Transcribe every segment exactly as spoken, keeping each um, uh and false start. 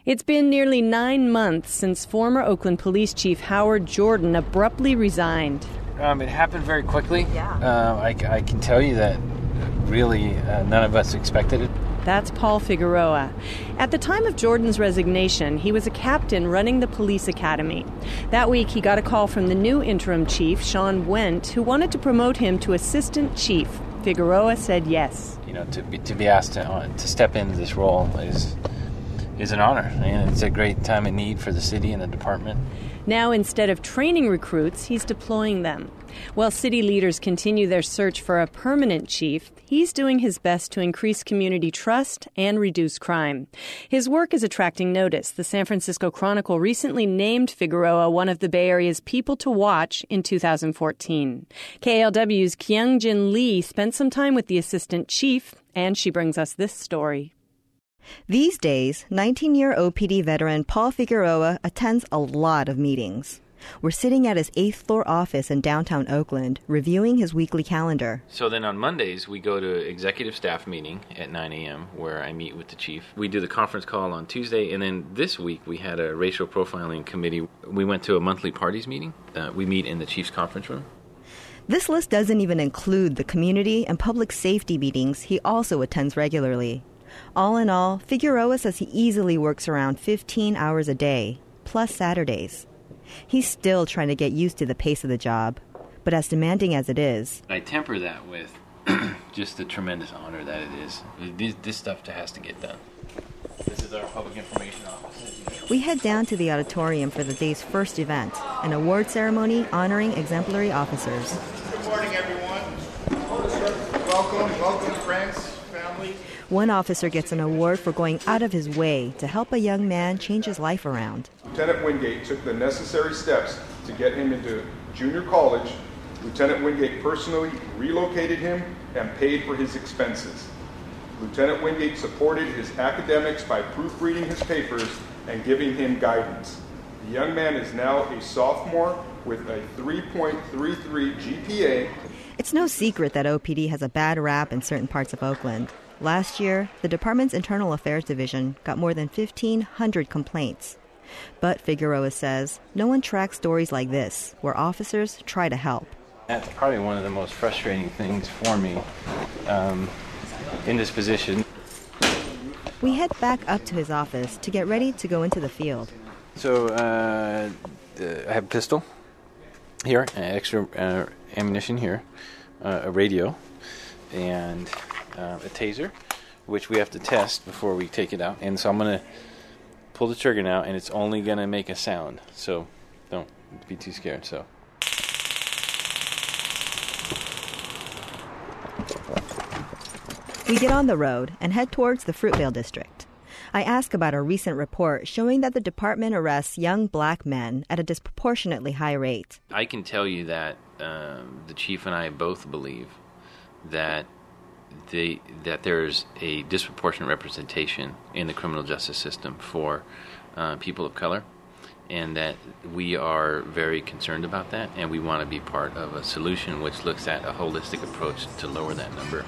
It's been nearly nine months since former Oakland Police Chief Howard Jordan abruptly resigned. Um, it happened very quickly. Yeah. Uh, I, I can tell you that really uh, none of us expected it. That's Paul Figueroa. At the time of Jordan's resignation, he was a captain running the police academy. That week, he got a call from the new interim chief, Sean Wendt, who wanted to promote him to assistant chief. Figueroa said yes. You know, to be to be asked to uh, to step into this role is is an honor, and it's a great time of need for the city and the department. Now, instead of training recruits, he's deploying them. While city leaders continue their search for a permanent chief, he's doing his best to increase community trust and reduce crime. His work is attracting notice. The San Francisco Chronicle recently named Figueroa one of the Bay Area's people to watch in two thousand fourteen. K L W's Kyung-Jin Lee spent some time with the assistant chief, and she brings us this story. These days, nineteen-year O P D veteran Paul Figueroa attends a lot of meetings. We're sitting at his eighth floor office in downtown Oakland, reviewing his weekly calendar. So then on Mondays, we go to executive staff meeting at nine a.m. where I meet with the chief. We do the conference call on Tuesday, and then this week we had a racial profiling committee. We went to a monthly parties meeting. Uh, we meet in the chief's conference room. This list doesn't even include the community and public safety meetings he also attends regularly. All in all, Figueroa says he easily works around fifteen hours a day, plus Saturdays. He's still trying to get used to the pace of the job, but as demanding as it is, I temper that with just the tremendous honor that it is. This, this stuff has to get done. This is our public information office. We head down to the auditorium for the day's first event, an award ceremony honoring exemplary officers. Good morning, everyone. Welcome, welcome, friends, family. One officer gets an award for going out of his way to help a young man change his life around. Lieutenant Wingate took the necessary steps to get him into junior college. Lieutenant Wingate personally relocated him and paid for his expenses. Lieutenant Wingate supported his academics by proofreading his papers and giving him guidance. The young man is now a sophomore with a three point three three G P A. It's no secret that O P D has a bad rap in certain parts of Oakland. Last year, the department's Internal Affairs Division got more than fifteen hundred complaints. But Figueroa says no one tracks stories like this, where officers try to help. That's probably one of the most frustrating things for me um, in this position. We head back up to his office to get ready to go into the field. So uh, I have a pistol here, extra uh, ammunition here, uh, a radio, and uh, a taser, which we have to test before we take it out. And so I'm going to pull the trigger now, and it's only going to make a sound. So don't be too scared. So. We get on the road and head towards the Fruitvale district. I ask about a recent report showing that the department arrests young black men at a disproportionately high rate. I can tell you that um, the chief and I both believe that the that there's a disproportionate representation in the criminal justice system for uh, people of color, and that we are very concerned about that, and we want to be part of a solution which looks at a holistic approach to lower that number.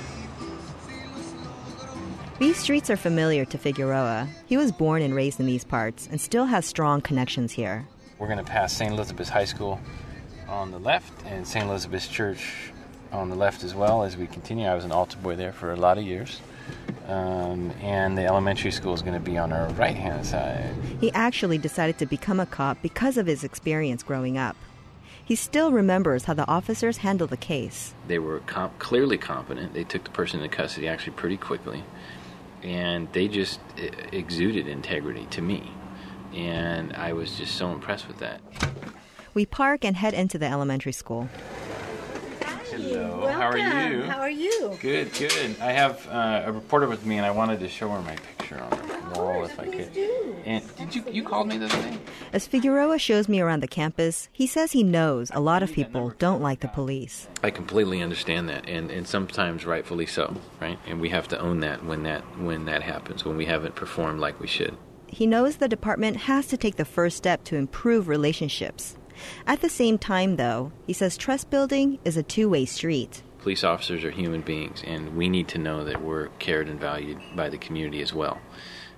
These streets are familiar to Figueroa. He was born and raised in these parts and still has strong connections here. We're going to pass Saint Elizabeth's High School on the left and Saint Elizabeth's Church on the left as well as we continue. I was an altar boy there for a lot of years. Um, and the elementary school is going to be on our right-hand side. He actually decided to become a cop because of his experience growing up. He still remembers how the officers handled the case. They were comp- clearly competent. They took the person into custody actually pretty quickly. And they just exuded integrity to me. And I was just so impressed with that. We park and head into the elementary school. Hello, Welcome. how are you? How are you? Good, good. I have uh, a reporter with me, and I wanted to show her my picture on the wall if I could. Do. And did you you called me the other day? As Figueroa shows me around the campus, he says he knows a lot of people don't like the police. I completely understand that, and, and sometimes rightfully so, right? And we have to own that when that when that happens, when we haven't performed like we should. He knows the department has to take the first step to improve relationships. At the same time, though, he says trust building is a two-way street. Police officers are human beings, and we need to know that we're cared and valued by the community as well.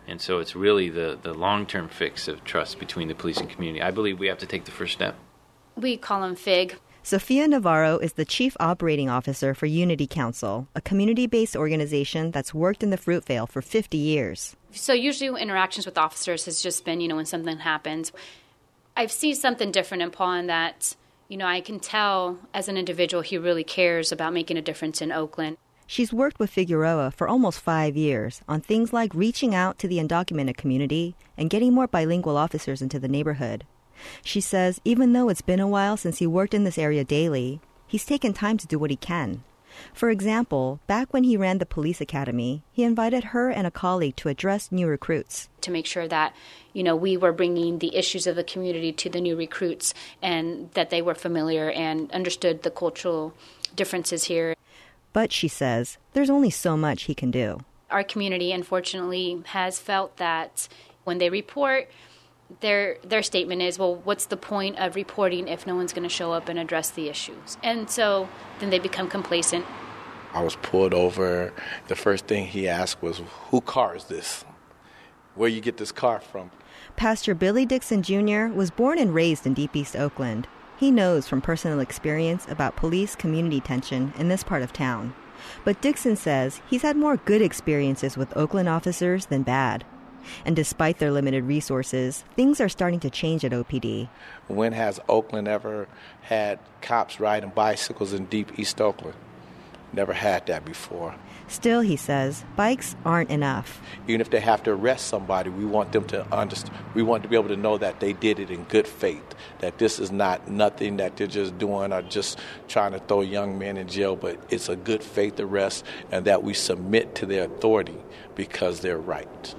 And so it's really the, the long-term fix of trust between the police and community. I believe we have to take the first step. We call him FIG. Sophia Navarro is the Chief Operating Officer for Unity Council, a community-based organization that's worked in the Fruitvale for fifty years. So usually interactions with officers has just been, you know, when something happens. I've seen something different in Paul in that, you know, I can tell as an individual he really cares about making a difference in Oakland. She's worked with Figueroa for almost five years on things like reaching out to the undocumented community and getting more bilingual officers into the neighborhood. She says even though it's been a while since he worked in this area daily, he's taken time to do what he can. For example, back when he ran the police academy, he invited her and a colleague to address new recruits. To make sure that, you know, we were bringing the issues of the community to the new recruits and that they were familiar and understood the cultural differences here. But, she says, there's only so much he can do. Our community, unfortunately, has felt that when they report, their their statement is, well, what's the point of reporting if no one's going to show up and address the issues? And so then they become complacent. I was pulled over. The first thing he asked was, who car is this? Where you get this car from? Pastor Billy Dixon Junior was born and raised in Deep East Oakland. He knows from personal experience about police-community tension in this part of town. But Dixon says he's had more good experiences with Oakland officers than bad. And despite their limited resources, things are starting to change at O P D. When has Oakland ever had cops riding bicycles in Deep East Oakland? Never had that before. Still, he says, bikes aren't enough. Even if they have to arrest somebody, we want them to understand. We want to be able to know that they did it in good faith, that this is not nothing that they're just doing or just trying to throw young men in jail, but it's a good faith arrest and that we submit to their authority because they're right.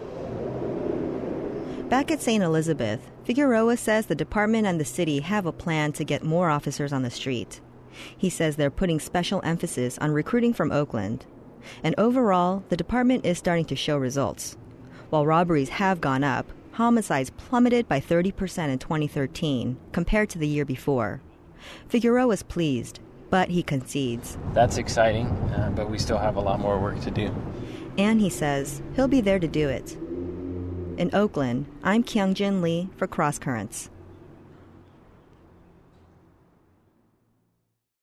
Back at Saint Elizabeth, Figueroa says the department and the city have a plan to get more officers on the street. He says they're putting special emphasis on recruiting from Oakland. And overall, the department is starting to show results. While robberies have gone up, homicides plummeted by thirty percent in twenty thirteen compared to the year before. Figueroa is pleased, but he concedes. That's exciting, uh, but we still have a lot more work to do. And he says he'll be there to do it. In Oakland, I'm Kyung-Jin Lee for Cross Currents.